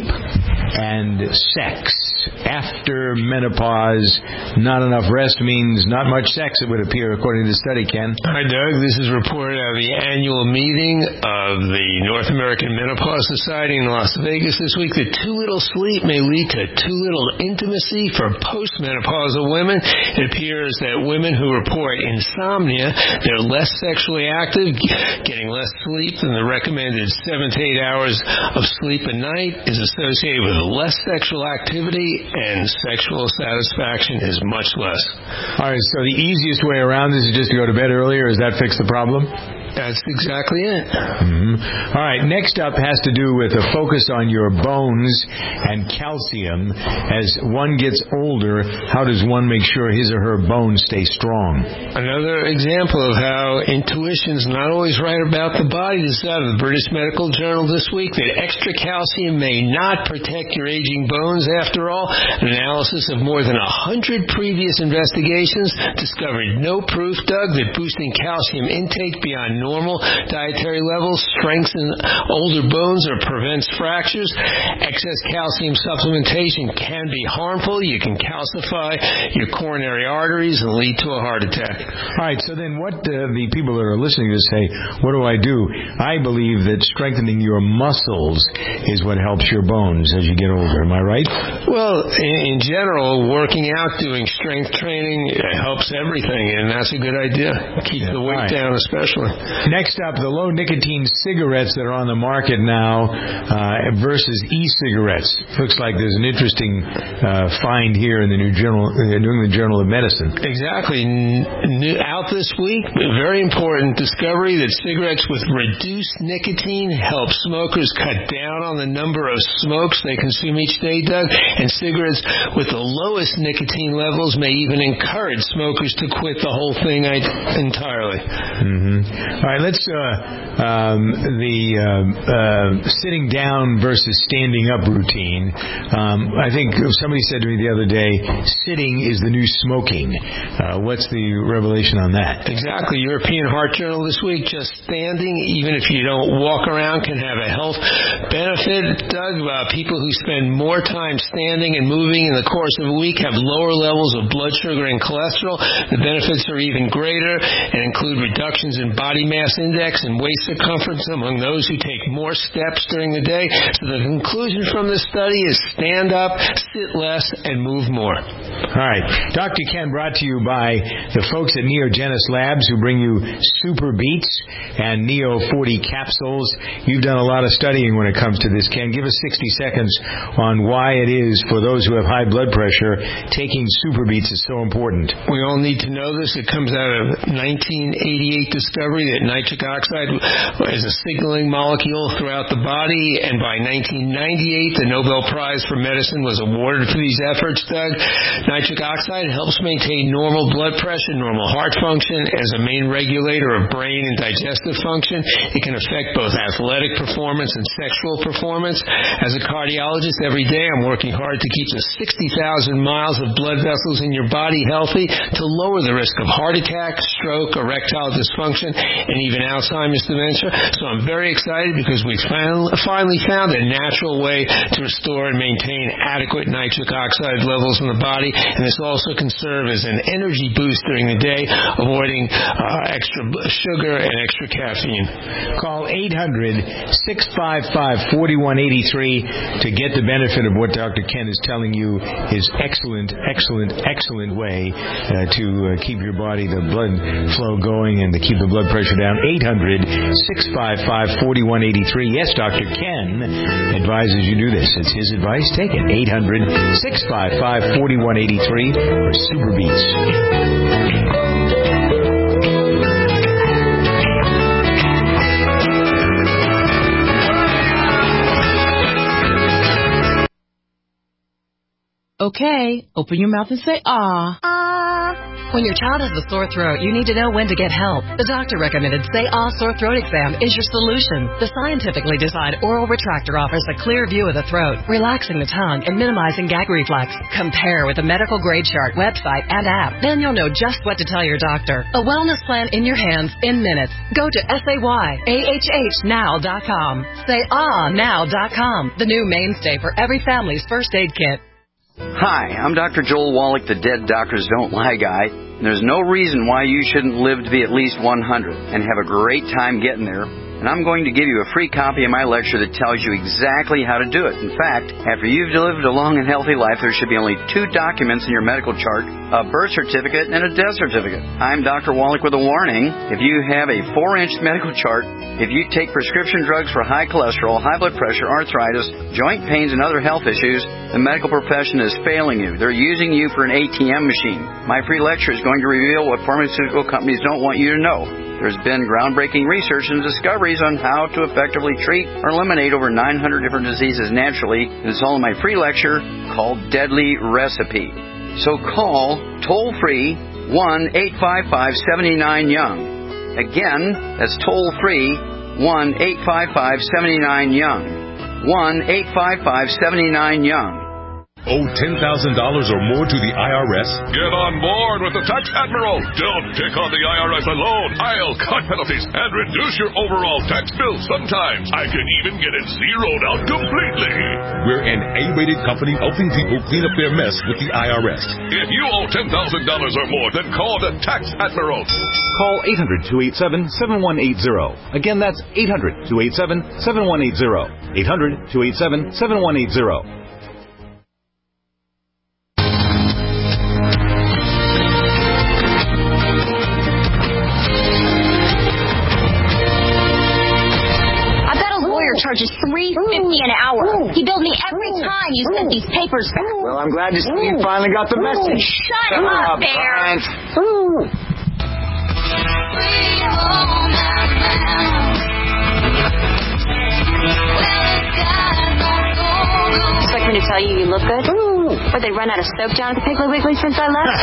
and sex. After menopause, not enough rest means not much sex, it would appear, according to the study, Ken. Hi, Doug. This is reported out of the annual meeting of the North American Menopause Society in Las Vegas this week that too little sleep may lead to too little intimacy for postmenopausal women. It appears that women who report insomnia, they're less sexually active, getting less sleep than the recommended 7 to 8 hours of sleep a night is associated with less sexual activity, and sexual satisfaction is much less. All right, so the easiest way around this is just to go to bed earlier. Does that fix the problem? That's exactly it. Mm-hmm. All right, next up has to do with a focus on your bones and calcium. As one gets older, how does one make sure his or her bones stay strong? Another example of how intuition's not always right about the body. This is out of the British Medical Journal this week, that extra calcium may not protect your aging bones after all. An analysis of more than 100 previous investigations discovered no proof, Doug, that boosting calcium intake beyond normal dietary levels strengthens older bones or prevents fractures. Excess calcium supplementation can be harmful. You can calcify your coronary arteries and lead to a heart attack. All right, so then what the people that are listening to say, what do I do? I believe that strengthening your muscles is what helps your bones as you get older. Am I right? Well, in general, working out, doing strength training helps everything, and that's a good idea. Keep the weight down especially. Next up, the low-nicotine cigarettes that are on the market now versus e-cigarettes. Looks like there's an interesting find here in the New England Journal of Medicine. Exactly. Out this week, a very important discovery that cigarettes with reduced nicotine help smokers cut down on the number of smokes they consume each day, Doug, and cigarettes with the lowest nicotine levels may even encourage smokers to quit the whole thing entirely. Mm-hmm. All right, let's sitting down versus standing up routine. I think somebody said to me the other day, sitting is the new smoking. What's the revelation on that? Exactly. European Heart Journal this week, just standing, even if you don't walk around, can have a health benefit. Doug, people who spend more time standing and moving in the course of a week have lower levels of blood sugar and cholesterol. The benefits are even greater and include reductions in body mass index and waist circumference among those who take more steps during the day. So the conclusion from this study is stand up, sit less, and move more. All right. Dr. Ken, brought to you by the folks at Neogenis Labs who bring you Super Beats and Neo 40 capsules. You've done a lot of studying when it comes to this, Ken. Give us 60 seconds on why it is, for those who have high blood pressure, taking Super Beats is so important. We all need to know this. It comes out of 1988 discovery that nitric oxide is a signaling molecule throughout the body, and by 1998, the Nobel Prize for Medicine was awarded for these efforts, Doug. Nitric oxide helps maintain normal blood pressure, normal heart function. As a main regulator of brain and digestive function, it can affect both athletic performance and sexual performance. As a cardiologist, every day I'm working hard to keep the 60,000 miles of blood vessels in your body healthy to lower the risk of heart attack, stroke, erectile dysfunction, and even Alzheimer's dementia. So I'm very excited because we finally found a natural way to restore and maintain adequate nitric oxide levels in the body, and this also can serve as an energy boost during the day, avoiding extra sugar and extra caffeine. Call 800-655-4183 to get the benefit of what Dr. Ken is telling you is excellent way to keep your body, the blood flow going, and to keep the blood pressure down. 800-655-4183. Yes, Dr. Ken advises you do this. It's his advice. Take it. 800-655-4183 for Super Beats. Okay, open your mouth and say, ah. When your child has a sore throat, you need to know when to get help. The doctor recommended Say Ah Sore Throat Exam is your solution. The scientifically designed oral retractor offers a clear view of the throat, relaxing the tongue and minimizing gag reflex. Compare with a medical grade chart, website, and app. Then you'll know just what to tell your doctor. A wellness plan in your hands in minutes. Go to SayAHHnow.com. SayAhNow.com, the new mainstay for every family's first aid kit. Hi, I'm Dr. Joel Wallach, the Dead Doctors Don't Lie guy. And there's no reason why you shouldn't live to be at least 100 and have a great time getting there. And I'm going to give you a free copy of my lecture that tells you exactly how to do it. In fact, after you've lived a long and healthy life, there should be only 2 documents in your medical chart, a birth certificate and a death certificate. I'm Dr. Wallach with a warning. If you have a 4-inch medical chart, if you take prescription drugs for high cholesterol, high blood pressure, arthritis, joint pains, and other health issues, the medical profession is failing you. They're using you for an ATM machine. My free lecture is going to reveal what pharmaceutical companies don't want you to know. There's been groundbreaking research and discoveries on how to effectively treat or eliminate over 900 different diseases naturally. And it's all in my free lecture called Deadly Recipe. So call toll-free 1-855-79-YOUNG. Again, that's toll-free 1-855-79-YOUNG. 1-855-79-YOUNG. Owe $10,000 or more to the IRS? Get on board with the Tax Admiral. Don't take on the IRS alone. I'll cut penalties and reduce your overall tax bill. Sometimes I can even get it zeroed out completely. We're an A-rated company helping people clean up their mess with the IRS. If you owe $10,000 or more, then call the Tax Admiral. Call 800-287-7180. Again, that's 800-287-7180. 800-287-7180. Charges $3.50 an hour. He billed me every time you sent these papers back. Well, I'm glad to see you finally got the message. Shut up, Bear. Expect me to tell you look good? Or they run out of soap down at the Piggly Wiggly since I left?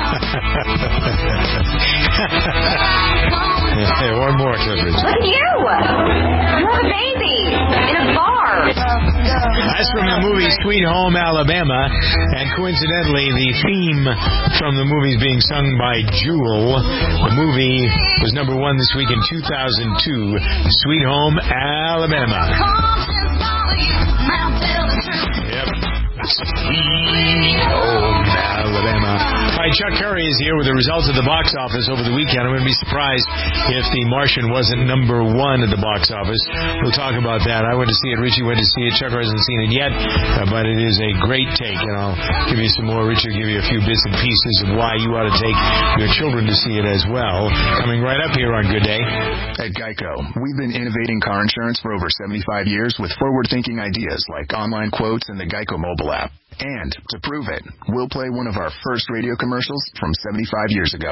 Hey, one more, Clifford. Look at you! You have a baby in a bar. That's from the movie Sweet Home Alabama, and coincidentally, the theme from the movie is being sung by Jewel. The movie was #1 this week in 2002. Sweet Home Alabama. Yep. Sweet home Alabama. All right, Chuck Curry is here with the results of the box office over the weekend. I'm going to be surprised if The Martian wasn't number one at the box office. We'll talk about that. I went to see it. Richie went to see it. Chuck hasn't seen it yet, but it is a great take, and I'll give you some more. Richie will give you a few bits and pieces of why you ought to take your children to see it as well. Coming right up here on Good Day. At Geico, we've been innovating car insurance for over 75 years with forward-thinking ideas like online quotes and the Geico mobile app. And to prove it, we'll play one of our first radio commercials from 75 years ago.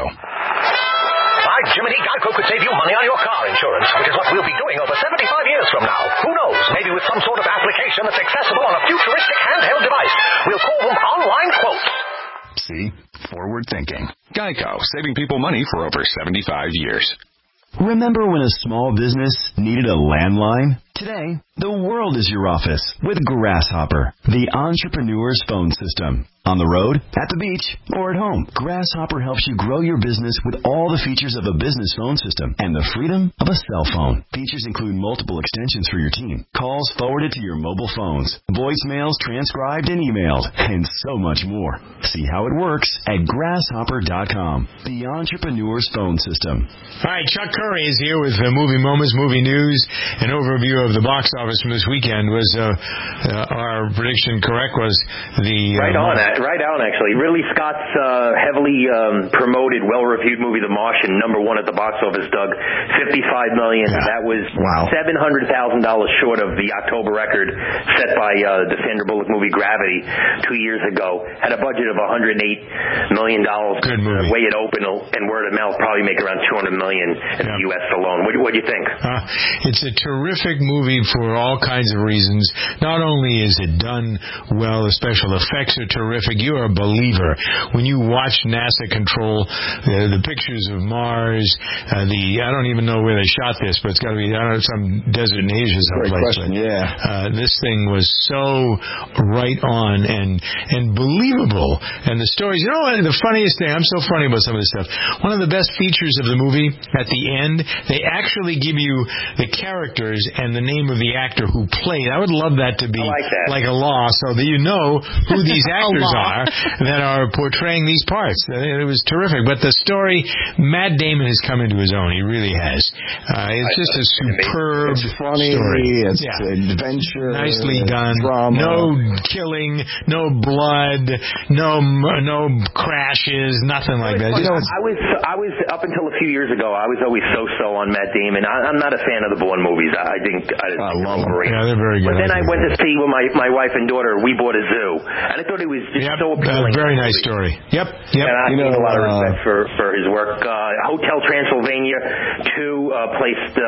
By Jiminy, Geico could save you money on your car insurance, which is what we'll be doing over 75 years from now. Who knows? Maybe with some sort of application that's accessible on a futuristic handheld device. We'll call them online quotes. See? Forward thinking. Geico, saving people money for over 75 years. Remember when a small business needed a landline? Today, the world is your office with Grasshopper, the entrepreneur's phone system. On the road, at the beach, or at home, Grasshopper helps you grow your business with all the features of a business phone system and the freedom of a cell phone. Features include multiple extensions for your team, calls forwarded to your mobile phones, voicemails transcribed and emailed, and so much more. See how it works at Grasshopper.com, the entrepreneur's phone system. All right, Chuck Curry is here with Movie Moments, Movie News, an overview of the box office from this weekend. Was our prediction correct? Was the... Right on, actually. Ridley Scott's heavily promoted, well-reviewed movie, The Martian, number one at the box office, Doug. $55 million. Yeah. That was $700,000 short of the October record set by the Sandra Bullock movie Gravity 2 years ago. Had a budget of $108 million. Good movie. The way it opened and word of mouth probably make around $200 million in the U.S. alone. What do you think? It's a terrific movie for all kinds of reasons. Not only is it done well, the special effects are terrific. You're a believer when you watch NASA control the pictures of Mars. I don't even know where they shot this, but it's got to be some desert in Asia someplace. Great question. Yeah. This thing was so right on and believable, and the stories. You know what? The funniest thing. I'm so funny about some of this stuff. One of the best features of the movie at the end, they actually give you the characters and the name of the actor who played. I would love that to be like a law, so that you know who these actors are that are portraying these parts. It was terrific. But the story, Matt Damon has come into his own. He really has. It's just a superb story. It's adventure. Nicely done. Drama. No killing, no blood, no crashes, nothing like that. I was up until a few years ago, I was always so on Matt Damon. I'm not a fan of the Bourne movies. I love them. Yeah, they're very good. But then I went to see with my wife and daughter, We Bought a Zoo. And I thought it was just so appealing. Very nice story. Yep. And I have a lot of respect for his work. Hotel Transylvania 2 placed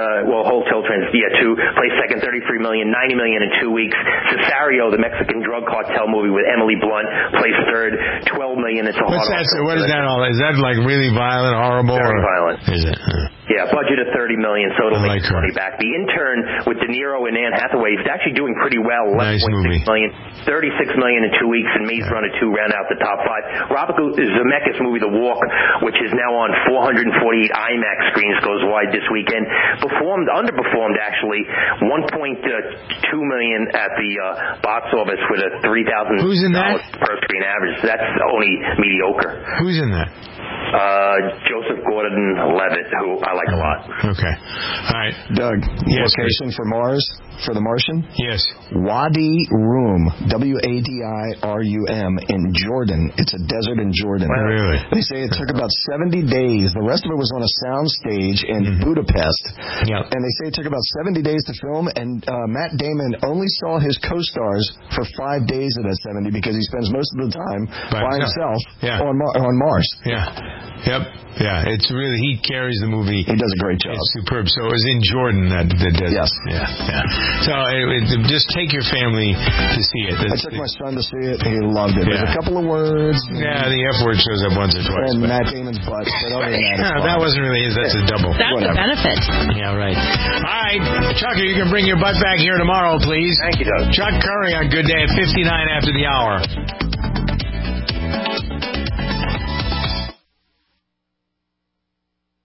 second, $33 million, $90 million in 2 weeks. Cesario, the Mexican drug cartel movie with Emily Blunt, placed third, $12 million. It's a What is that all? Is that like really violent, horrible? Very violent. Is it? Yeah, budget of $30 million, so it'll make money back. The Intern with De Niro and Anne Hathaway is actually doing pretty well. Nice movie. $11.6 million, $36 million in 2 weeks, and Maze Runner 2 round out the top 5. Robert Zemeckis' movie The Walk, which is now on 448 IMAX screens, goes wide this weekend. Underperformed actually, $1.2 million at the box office with a $3,000 Who's in that? per screen average. That's only mediocre. Who's in that? Joseph Gordon-Levitt, who I like a lot. Okay. All right. Doug, yes, location for Mars, for The Martian? Yes. Wadi Rum, W-A-D-I-R-U-M, in Jordan. It's a desert in Jordan. Wow. Really? They say it took about 70 days. The rest of it was on a sound stage in Budapest. Yep. And they say it took about 70 days to film, and Matt Damon only saw his co-stars for 5 days of that 70 because he spends most of the time by himself on Mars. Yeah. Yep. Yeah. It's really, he carries the movie. He does a great job. It's superb. So it was in Jordan that desert. Yes. Yeah. So just take your family to see it. I took my son to see it. He loved it. There's a couple of words. Yeah, the F word shows up once or twice. And Matt Damon's butt. But other than that, that wasn't really, that's a double. That's a benefit. Yeah, right. All right. Chuck, you can bring your butt back here tomorrow, please. Thank you, Doug. Chuck Curry on Good Day at 59 after the hour.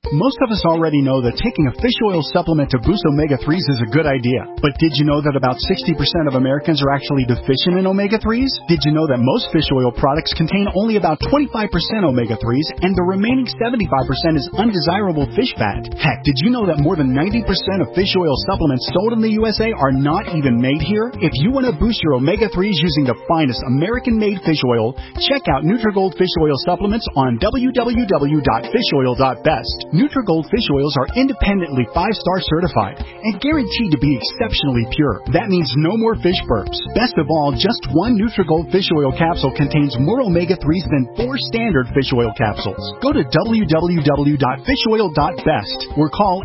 Most of us already know that taking a fish oil supplement to boost omega-3s is a good idea. But did you know that about 60% of Americans are actually deficient in omega-3s? Did you know that most fish oil products contain only about 25% omega-3s and the remaining 75% is undesirable fish fat? Heck, did you know that more than 90% of fish oil supplements sold in the USA are not even made here? If you want to boost your omega-3s using the finest American-made fish oil, check out Nutrigold Fish Oil Supplements on www.fishoil.best. Nutrigold fish oils are independently 5-star certified and guaranteed to be exceptionally pure. That means no more fish burps. Best of all, just one Nutrigold fish oil capsule contains more omega-3s than 4 standard fish oil capsules. Go to www.fishoil.best or call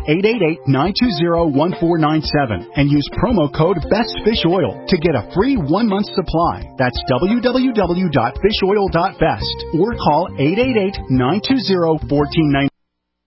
888-920-1497 and use promo code BESTFISHOIL to get a free 1-month supply. That's www.fishoil.best or call 888-920-1497.